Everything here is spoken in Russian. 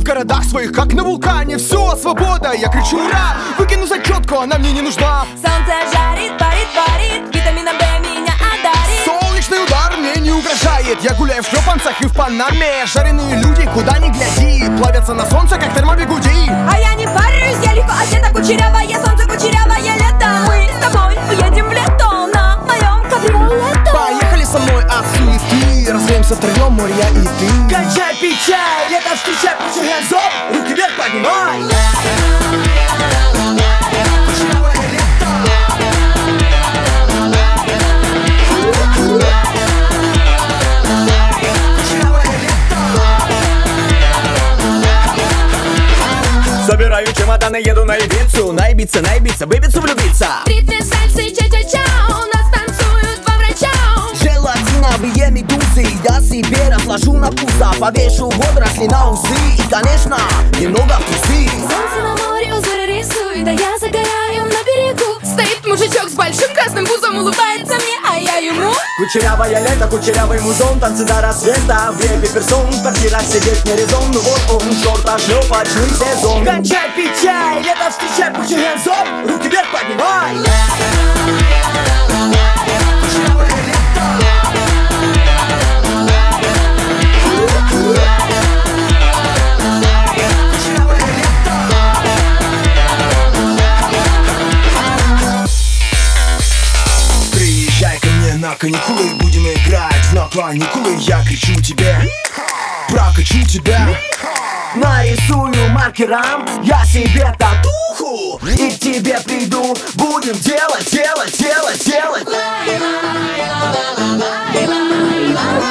в городах своих, как на вулкане. Все, свобода, я кричу ура. Выкину зачетку, она мне не нужна. Солнце жарит, парит, парит, витамином D меня одарит. Солнечный удар мне не угрожает. Я гуляю в шлепанцах и в панаме. Жареные люди, куда ни гляди, плавятся на солнце, как термобигуди. А я не парюсь, я легко одета, кучерявое солнце, кучерявое лето. Мы с тобой уедем в лето на моем кабриолете. Поехали со мной от суеты, развеемся втроем, море я и ты. Кончай пить чай, лето встречай, put your hands up, руки вверх поднимай. Собираю чемоданы, еду на Ибицу. Наебиться, наебиться, в Ибицу влюбиться. В ритме сальсы, ча-ча-ча, у нас танцуют два врача. Желатиновые медузы я себе разложу на пузо. Повешу водоросли на усы и, конечно, немного в трусы. Солнце на море, узоры рисует, а я загораю на берегу. Стоит мужичок с большим красным пузом, улыбается мне, а я ему. Кучерявое лето, кучерявый музон, танцы до рассвета. В репе персон, в квартирах сидеть не резон. Ну вот он, шорта, шлепочный сезон. Кончай пить чай, лето встречай, put your hands up, руки вверх поднимай. Приезжай ко мне на каникулы, будем играть на каникулы. Я кричу тебе, прокачу тебя. Нарисую маркером я себе татуху и к тебе приду. Будем делать, делать, делать, делать.